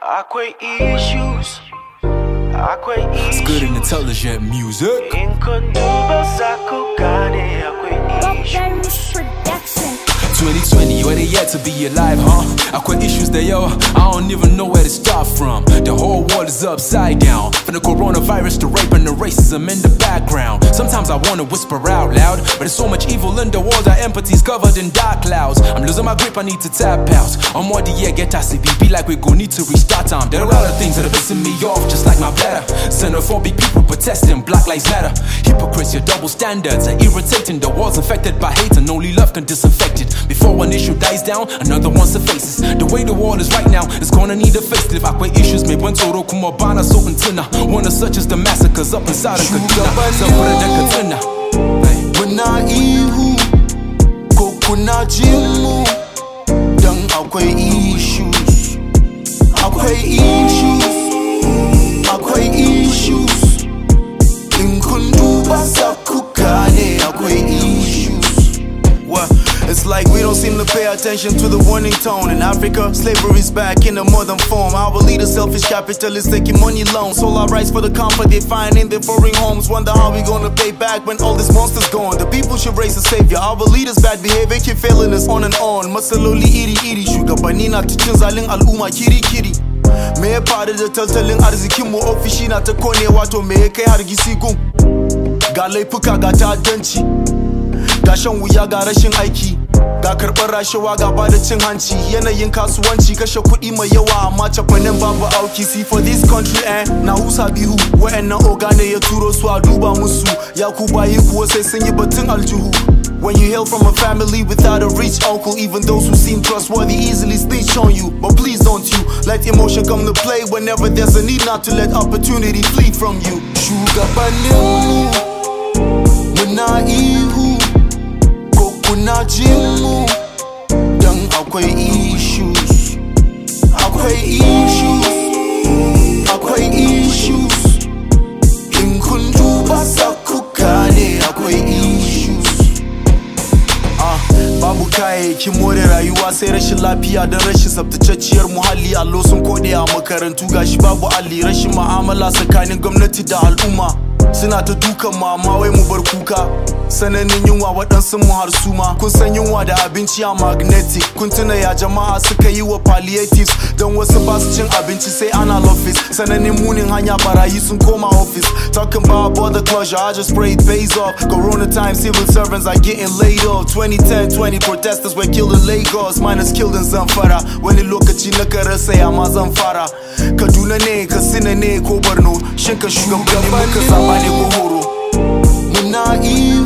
Akwai issues. It's good and intelligent music. In kun duba za ku gane akwai issues. 2020, where they yet to be alive, huh? Akwai issues there, yo. I don't even know where to start from. The whole world is upside down. From the coronavirus to rape and the racism in the background. Sometimes I wanna whisper out loud, but there's so much evil in the world, our empathy's covered in dark clouds. I'm losing my grip, I need to tap out. I'm more the year, get our CBP like we gon' need to restart time. There are a lot of things that are pissing me off, just like my bladder. Xenophobic people protesting, Black Lives Matter. Hypocrites, your double standards are irritating. The world's infected by hate and only love can disinfect it. Before one issue dies down, another one surfaces. The way the world is right now, it's gonna need a facelift. Akwai issues, may one toro kuma bana so intina. One of such as the massacres up inside of Kaduna. Saboda da Katsina. Muna ihu, ko kuna jin mu, dan akwai issues. Akwai issues, akwai issues. In kun duba za ku gane akwai issues. It's like we don't seem to pay attention to the warning tone. In Africa, slavery's back in a modern form. Our leaders, selfish capitalists taking money loans. Sold our rights for the comfort they find in their foreign homes. Wonder how we gonna pay back when all this monster's gone. The people should raise a savior. Our leaders' bad behavior keep failing us on and on. Masaloli iri shugabani na cikin zalin al'umma kiri. Me ya faru da tattalin arzikin mu ofishi na ta kone wato me ya kai hargitsi gun. Ga laifuka ga ta'addanci, ga shan wuya ga rashin aiki, ga karɓar rashawa ga bada cin hanci, yanayin kasuwanci kashe kuɗi mai yawa amma cafanin babu auki. See for this country na husa bihu wa'annan oga ne ya turo su a duba musu, ya ku bayi kuwa sai sun yi batun aljihu. When you hail from a family without a rich uncle, even those who seem trustworthy easily snitch on you. But please don't you let emotion come to play whenever there's a need not to let opportunity flee from you. Shugabanninmu muna ihu, ko kuna jin mu, dan akwai issues. Akwai issues, akwai issues. In kun duba za ku gane akwai issues. Babu kayayyakin more rayuwa sai rashin lafiya da rashin tsabtatacciyar muhalli. Allo sun kode a makarantu gashi babu alli. Rashin mu'amala tsakanin gwamnati da al'umma suna ta dukan mu amma wai mu bar kuka. Sananin yunwa waɗansu mu har suma. Kun san yunwa da abinci a magnetic. Kun tuna ya jama'a suka yi wa palliatives, don wasu ba su cin abinci sai ana office. Sananin munin hanya barayi sun koma office. Talking about border closure, I just pray it pays off. Corona time, civil servants are getting laid off. 2010-20 protesters were killed in Lagos, miners killed in Zamfara. Wani lokaci na karasa ya ma Zamfara. Kaduna ne, Katsina ne ko Borno. Shin ka shugabanni muka zaba ne ko horo? Muna ihu,